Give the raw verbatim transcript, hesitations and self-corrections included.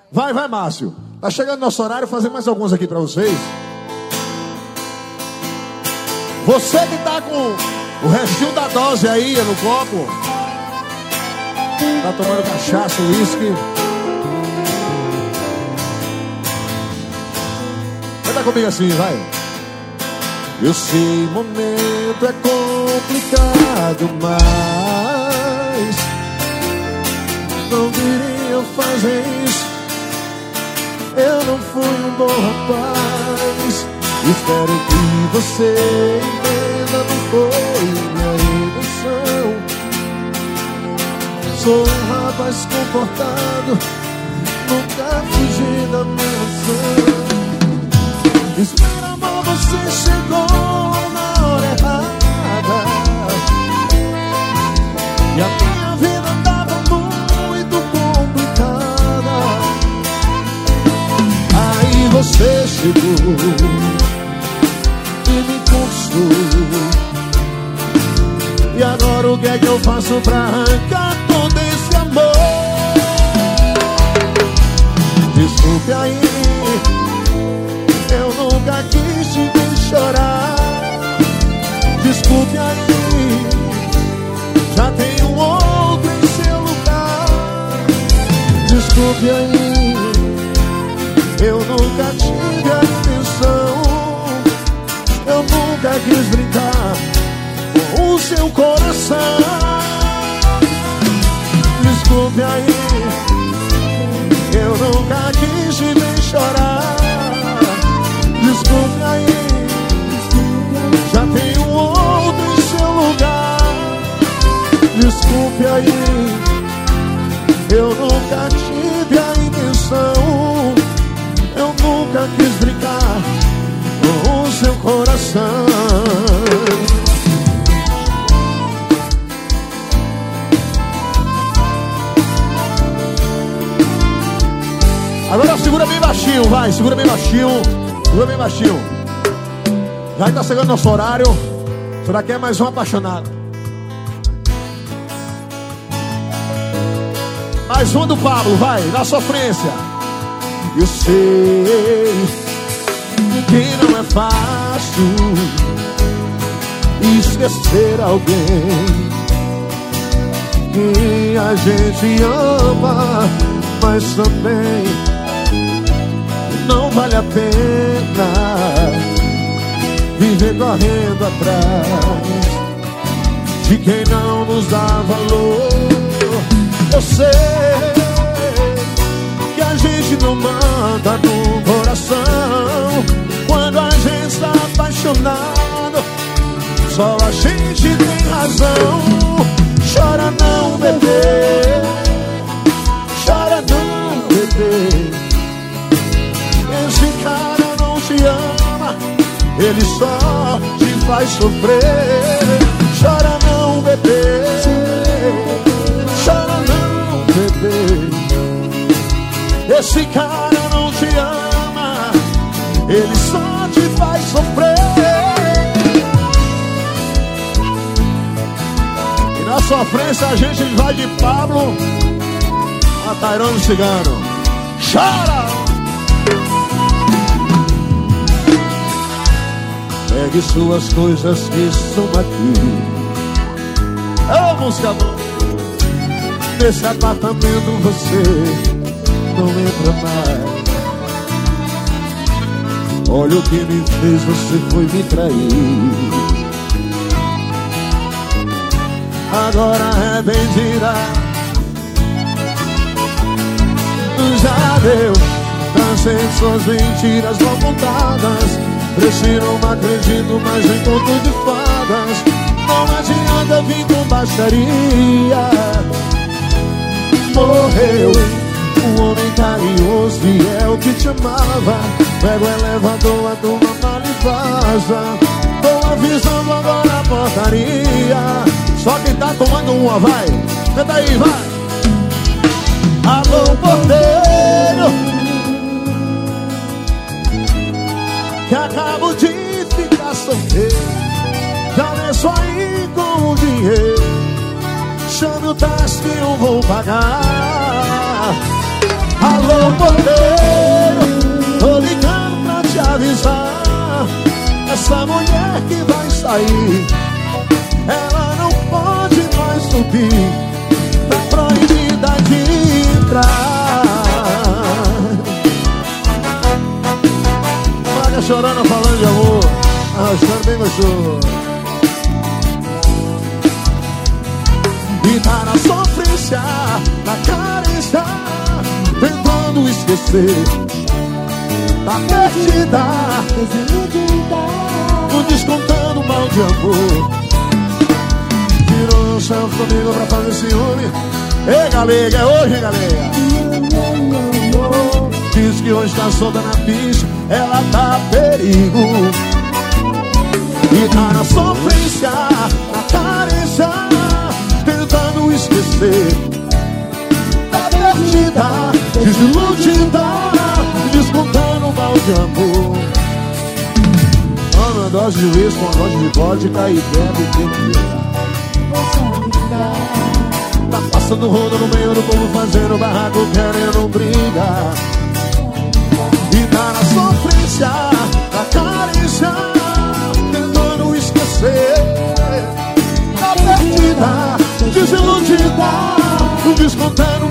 Vai, vai, Márcio. Tá chegando nosso horário, fazer mais alguns aqui pra vocês. Você que tá com o restinho da dose aí no copo, tá tomando cachaça, uísque, canta comigo assim, vai. Eu sei, momento é complicado, mas não deveria fazer isso. Eu não fui um bom rapaz. Espero que você entenda, não foi minha intenção. Sou um rapaz comportado, nunca fugi da minha ação. Espera, amor, você chegou na hora errada. E a minha vida andava muito complicada. Aí você chegou e me conquistou. E agora o que é que eu faço pra arrancar todo esse amor? Desculpe aí, eu nunca quis te ver chorar. Desculpe aí, já tem um outro em seu lugar. Desculpe aí, eu nunca tive a intenção. Eu nunca quis brincar com o seu coração. Desculpe aí, eu nunca quis te ver chorar. Desculpe aí, já tem um outro em seu lugar. Desculpe aí, eu nunca tive a intenção. Eu nunca quis brincar com o seu coração. Agora segura bem baixinho, vai, segura bem baixinho. Segura bem baixinho. Já está chegando nosso horário. Será que é mais um apaixonado? Mais um do Pablo, vai, na sofrência. Eu sei que não é fácil esquecer alguém que a gente ama, mas também não vale a pena viver correndo atrás de quem não nos dá valor. Eu sei que a gente não manda no coração. Quando a gente está apaixonado, só a gente tem razão. Chora não, bebê, chora não, bebê. Esse cara não te ama, ele só te faz sofrer. Chora não, bebê, chora não, bebê. Esse cara não te ama, ele só te faz sofrer. E na sofrência a gente vai de Pablo a Tairone Cigano. Chora! Pegue suas coisas que estão aqui. Ô, música boa. Nesse apartamento você não entra mais. Olha o que me fez, você foi me trair. Agora arrependida, já deu. Cansei de suas mentiras mal contadas. Prefiro não acredito mais em conto de fadas. Não adianta vir com baixaria. Morreu um homem carinhoso, fiel que te amava. Pega o elevador, a turma mal e vaza. Tô avisando agora a portaria. Só quem tá tomando uma, vai. Canta aí, vai. Alô, porteiro, que acabo de ficar solteiro. Já não é só ir com o dinheiro. Chame o táxi que eu vou pagar. Alô, porteiro, sair. Ela não pode mais subir, tá proibida de entrar. Olha chorando, falando de amor, arrastando bem gostoso. E tá na sofrência, na carência, tentando esquecer. Tá perdida, desiludida, descontando mal de amor. Tirou o chão comigo pra fazer ciúme. Ei, galega, é hoje, galega. Diz que hoje tá solta na pista, ela tá a perigo. E tá na sofrência, na carência, tentando esquecer. Tá perdida, desiludida, descontando mal de amor. Uma dose de uísque, uma dose de vodka e bebe tequila. Tá passando rodo no meio do povo, fazendo barraco, querendo briga. E tá na sofrência, na carência, tentando esquecer. Tá perdida, desiludida, descontando